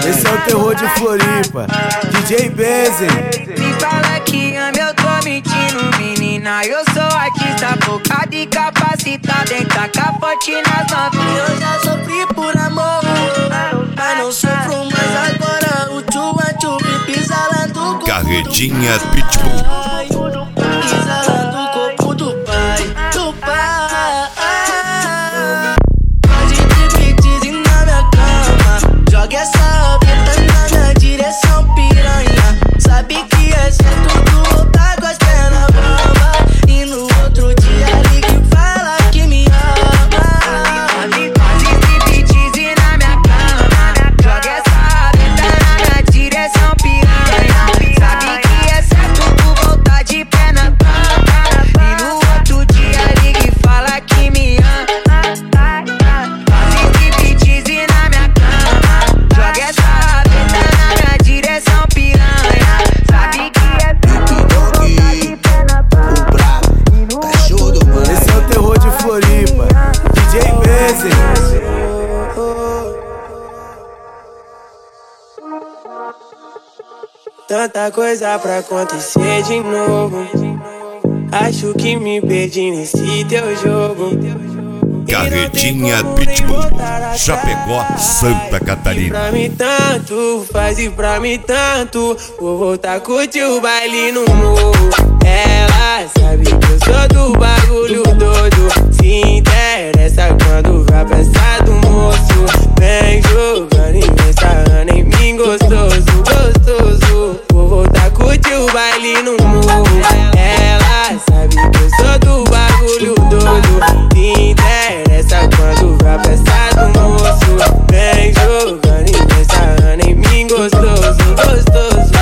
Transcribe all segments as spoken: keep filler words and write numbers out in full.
Esse é o terror de Floripa, D J Benzen. Me fala que ama, eu tô mentindo, menina. Eu sou artista focado e capacitado em tacar forte nas novinhas. Eu já sofri por amor, mas não sofro mais agora. O tchuba tchubi pisa lá do corpo. Carretinha Pitbull. Pisa lá do corpo do pai, do pai. Pode striptease na minha cama. Joga essa beta na minha direção, piranha. Sabe que é certo tu voltar com as pernas bamba. E no outro dia liga e fala que me ama. Pode striptease na minha cama. Joga essa beta na minha direção, piranha. Sabe que é certo tu voltar de pé na bamba. E no outro dia liga e fala que me ama. Pode striptease na minha cama. Joga essa beta na minha direção, piranha. Sabe que é certo tu voltar de pé na bamba. Cachorro do mano. Esse é o terror de Floripa, D J Benzen. Tanta coisa pra acontecer de novo. Acho que me perdi nesse teu jogo. Carretinha Pitbull, Chapecó, Santa Catarina. Pra mim tanto, faz e pra mim tanto. Vou voltar a curtir o baile no morro. Ela sabe que eu sou do bagulho doido. Se interessa quando vai pensar do moço. Vem jogando e vem sarrando em mim gostoso, gostoso. Vou voltar a curtir o baile no morro. Ela sabe que eu sou do bagulho doido. Se interessa quando vai pensar do moço. Vem jogando e vem sarrando em mim gostoso, gostoso.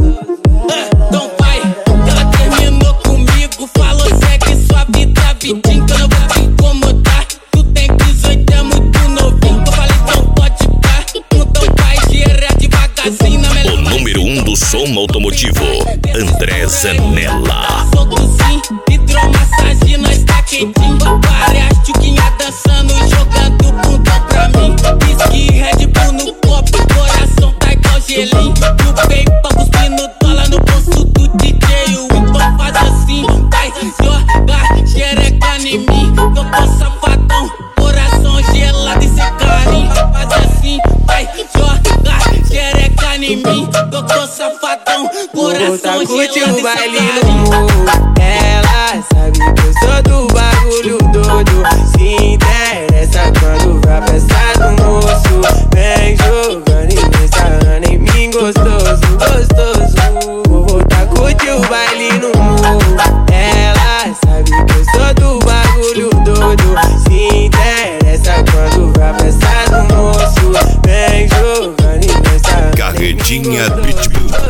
Então vai, ela terminou comigo. Falou segue sua vida, vidinho, que eu não vou te incomodar. Tu tem dezoito, é muito novinho. Eu falei então pode dar. Então vai, girar devagarzinho na melhor. O número um do som automotivo, André Zanella. Solto sim, hidromassagem, nós tá quentinho. Várias tchuquinhas dançando, jogando bunda pra mim. Whisky, Red Bull no copo, coração tá igual gelinho. No PayPal, cuspindo dólar no bolso do D J. O então faz assim, vai jogar xereca em mim. Eu tô safadão, coração gelado e sem carinho. Faz assim, vai jogar xereca em mim. Eu tô safadão, coração curte gelado o e baile sem no carinho. morro. Ela sabe que eu sou do bagulho doido. Se interessa quando vai pensar do moço. Vem jogando e vem sarrando em mim gostoso, gostoso. Vou voltar a curtir o baile no morro. Ela sabe que eu sou do bagulho doido. Se interessa quando vai pensar do moço. Vem jogando e vem sarrando em mim Carretinha gostoso, Pitbull.